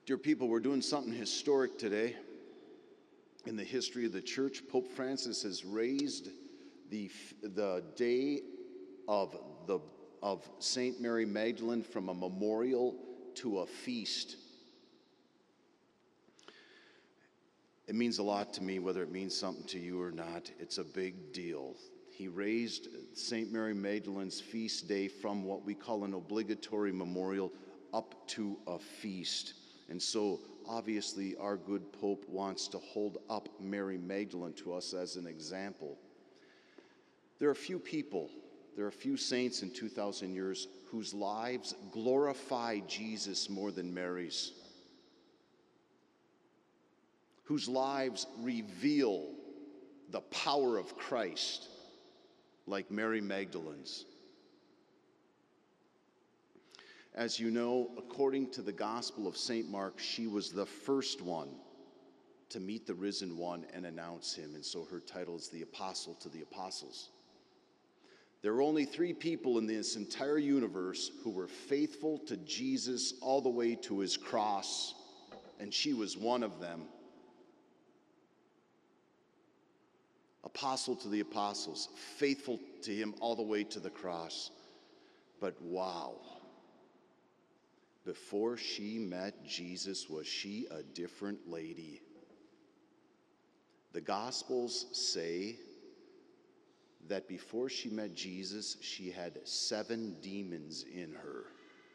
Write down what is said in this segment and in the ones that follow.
Dear people, we're doing something historic today. In the history of the church, Pope Francis has raised the day of St. Mary Magdalene from a memorial to a feast. It means a lot to me, whether it means something to you or not. It's a big deal. He raised St. Mary Magdalene's feast day from what we call an obligatory memorial up to a feast. And so, obviously, our good Pope wants to hold up Mary Magdalene to us as an example. There are a few saints in 2,000 years whose lives glorify Jesus more than Mary's, whose lives reveal the power of Christ, like Mary Magdalene's. As you know, according to the Gospel of St. Mark, she was the first one to meet the risen one and announce him, and so her title is the Apostle to the Apostles. There are only 3 people in this entire universe who were faithful to Jesus all the way to his cross, and she was one of them. Apostle to the apostles, faithful to him all the way to the cross. But wow, before she met Jesus, was she a different lady? The Gospels say that before she met Jesus, she had 7 demons in her.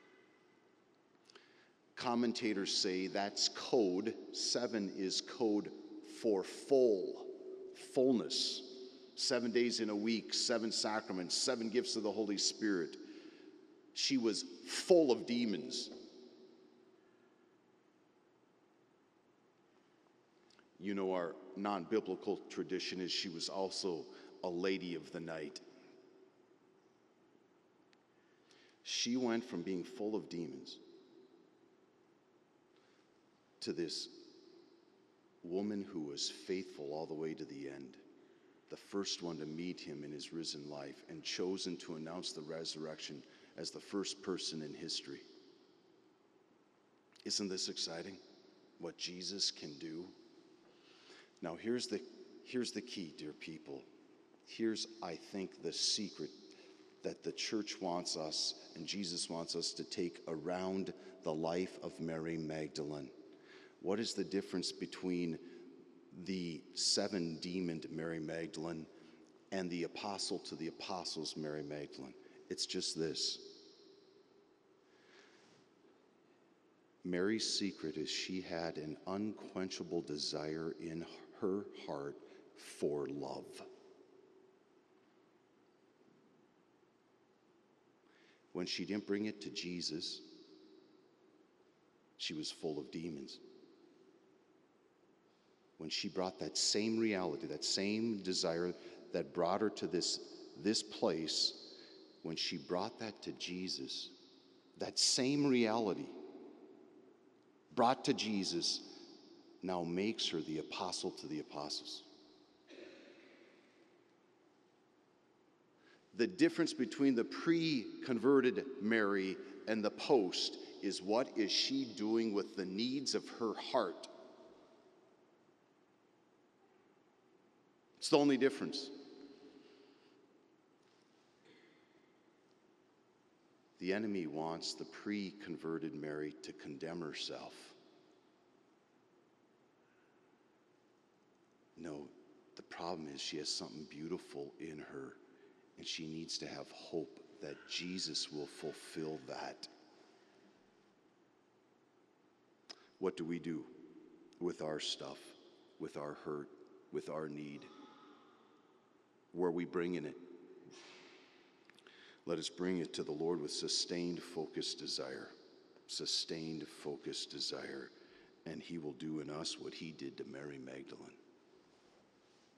Commentators say that's code. 7 is code for fullness. 7 days in a week, 7 sacraments, 7 gifts of the Holy Spirit. She was full of demons. You know, our non-biblical tradition is she was also a lady of the night. She went from being full of demons to this woman who was faithful all the way to the end, the first one to meet him in his risen life, and chosen to announce the resurrection as the first person in history. Isn't this exciting, what Jesus can do? Now here's the key, dear people. Here's, I think, the secret that the church wants us and Jesus wants us to take around the life of Mary Magdalene. What is the difference between the 7-demoned Mary Magdalene and the apostle to the apostles Mary Magdalene? It's just this. Mary's secret is she had an unquenchable desire in her heart for love. When she didn't bring it to Jesus, she was full of demons. When she brought that same reality, that same desire that brought her to this place, when she brought that to Jesus, that same reality brought to Jesus now makes her the apostle to the apostles. The difference between the pre-converted Mary and the post is, what is she doing with the needs of her heart? It's the only difference. The enemy wants the pre-converted Mary to condemn herself. No, the problem is she has something beautiful in her, and she needs to have hope that Jesus will fulfill that. What do we do with our stuff, with our hurt, with our need? Where are we bringing it? Let us bring it to the Lord with sustained, focused desire. Sustained, focused desire. And he will do in us what he did to Mary Magdalene.